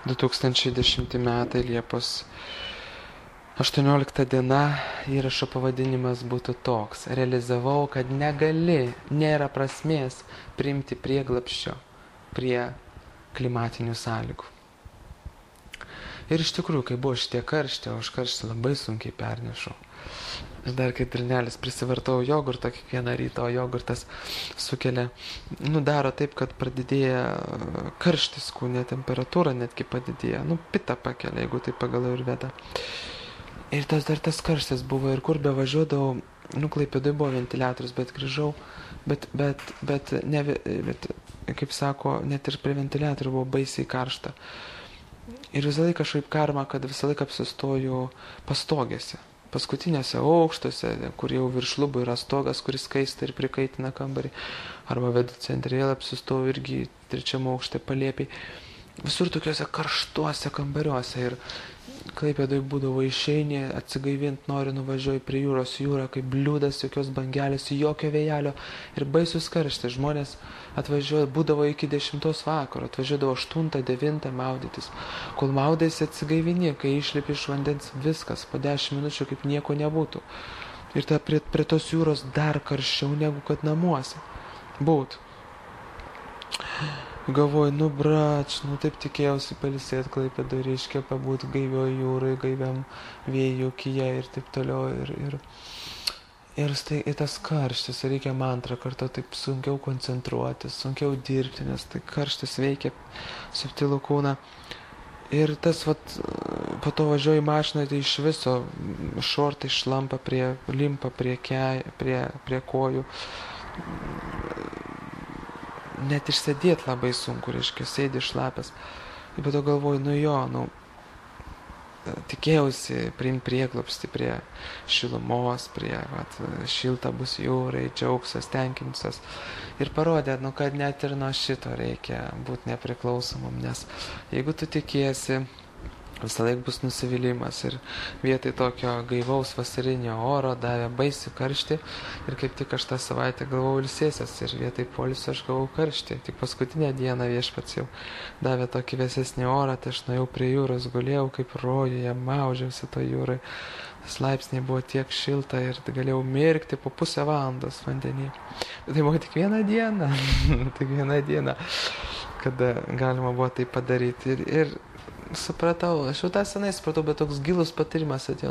2010 metai, Liepos 18 diena, įrašo pavadinimas būtų toks. Realizavau, kad nėra prasmės priimti prieglapsčio prie klimatinių sąlygų. Ir iš tikrųjų, kai buvo šitie karšti, o aš karštį labai sunkiai pernešau. Ir dar kai trinėlis prisivartau jogurtą kiekvieną rytą, o jogurtas sukelia, daro taip, kad pradidėja karštis kūne, temperatūra netgi padidėja, pitą pakelia, jeigu tai pagal Ajurvedą. Ir dar tas karštis buvo, ir kur bevažiuodavau, Klaipėdoj buvo ventiliatorius, bet grįžau, bet kaip sako, net ir prie ventiliatorių buvo baisiai karšta. Ir visą laiką kažkaip karma, kad visą laiką apsistoju pastogėse, paskutiniuose aukštuose, kur jau virš lubų yra stogas, kuris kaista ir prikaitina kambarį, arba vedu centrėlę, apsistoju irgi 3 aukšte palėpiai. Visur tokiuose karštuose kambariuose. Ir Klaipėdoj būdavo išeini, atsigaivinti nori, nuvažiuoji prie jūros, jūra kaip bliūdas, jokios bangelės, jokio vėjelio ir baisus karštis. Žmonės atvažiuoja, būdavo iki 10 vakaro, atvažiuodavo 8-9 maudytis. Kol maudėsi atsigaivini, kai išlipi iš vandens, viskas, po 10 minučių kaip nieko nebūtų. Ir prie tos jūros dar karščiau negu kad namuose būt. Galvoju, taip tikėjausi pailsėti Klaipėdoj, reiškia pabūti gaivioje jūroje, gaiviam vėjų kyje ir taip toliau. Ir tas karštis, reikia man antrą kartą taip sunkiau koncentruotis, sunkiau dirbti, nes tai karštis veikia subtilų kūną. Ir tas, po to važiuoju į mašiną, tai iš viso šortai šlampa limpa prie kojų. Net išsėdėti labai sunku, reiškia, sėdi šlapias. Ir po to galvoju, tikėjausi priimti prieglobstį prie šilumos, šilta bus jūrai, džiaugsiuos, tenkinsiuos. Ir parodė, kad net ir nuo šito reikia būti nepriklausomam, nes jeigu tu tikėsi, visą laiką bus nusivylimas. Ir vietoj tokio gaivaus vasarinio oro davė baisų karštį. Ir kaip tik aš tą savaitę galvau ilsėsias. Ir vietoj poilsio aš gavau karštį. Tik paskutinę dieną viešpats jau davė tokį vėsesnį orą. Tai aš nuėjau prie jūros, gulėjau kaip rojuje, maudžiausi to jūrai. Tas laipsniai buvo tiek šilta ir galėjau mirkti po pusę valandos vandenį. Bet tai buvo tik vieną dieną. Tik vieną dieną, kada galima buvo tai padaryti. Ir supratau, aš jau tą senai supratau, bet toks gilus patyrimas atėjo,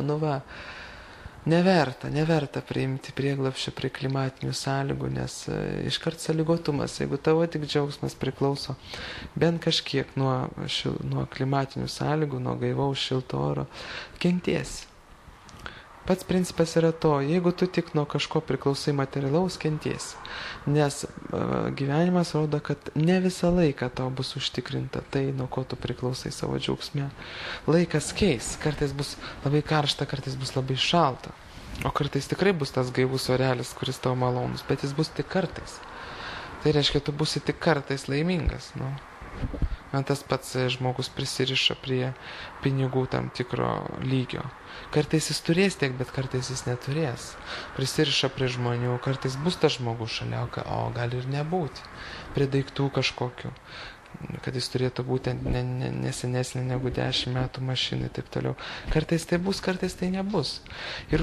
neverta priimti prieglapščio prie klimatinių sąlygų, nes iškart sąlygotumas, jeigu tavo tik džiaugsmas priklauso bent kažkiek nuo klimatinių sąlygų, nuo gaivaus šilto oro, kentiesi. Pats principas yra to, jeigu tu tik nuo kažko priklausai materialaus, kentiesi. Nes gyvenimas rodo, kad ne visą laiką tau bus užtikrinta tai, nuo ko tu priklausai savo džiaugsme. Laikas keis, kartais bus labai karšta, kartais bus labai šalta. O kartais tikrai bus tas gaivus orelis, kuris tau malonus, bet jis bus tik kartais. Tai reiškia, tu būsi tik kartais laimingas. Man tas pats žmogus prisiriša prie pinigų tam tikro lygio. Kartais jis turės tiek, bet kartais jis neturės. Prisiriša prie žmonių, kartais bus tas žmogus šalia, o gali ir nebūti. Prie daiktų kažkokių, kad jis turėtų būti nesenesnė negu 10 metų mašinai ir taip toliau. Kartais tai bus, kartais tai nebus. Ir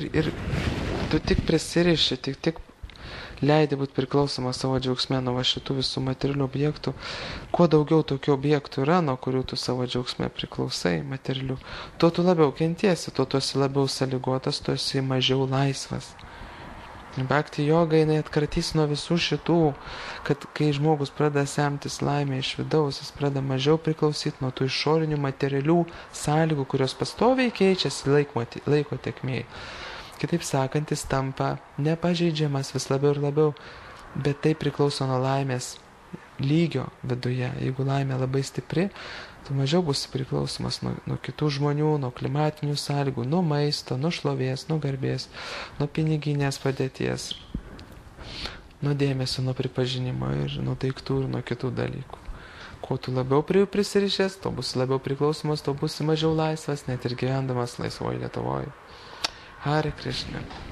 tu tik prisiriši, tik leidi būti priklausoma savo džiaugsme nuo šitų visų materialių objektų. Kuo daugiau tokių objektų yra, nuo kurių tu savo džiaugsme priklausai, materialių, tuo tu labiau kentiesi, tuo tu esi labiau sąlygotas, tu esi mažiau laisvas. Bhakti joga jinai atkratys nuo visų šitų, kad kai žmogus pradeda semtis laimę iš vidaus, jis pradeda mažiau priklausyti nuo tų išorinių materialių sąlygų, kurios pastoviai keičiasi laiko tėkmėje. Kitaip sakant, jis tampa nepažeidžiamas vis labiau ir labiau, bet tai priklauso nuo laimės lygio viduje. Jeigu laimė labai stipri, tu mažiau būsi priklausomas nuo kitų žmonių, nuo klimatinių sąlygų, nuo maisto, nuo šlovės, nuo garbės, nuo piniginės padėties, nuo dėmesio, nuo pripažinimo ir nuo daiktų ir nuo kitų dalykų. Kuo tu labiau prie jų prisirišęs, to būsi labiau priklausomas, to būsi mažiau laisvas, net ir gyvendamas laisvoje Lietuvoje. Hare Krishna.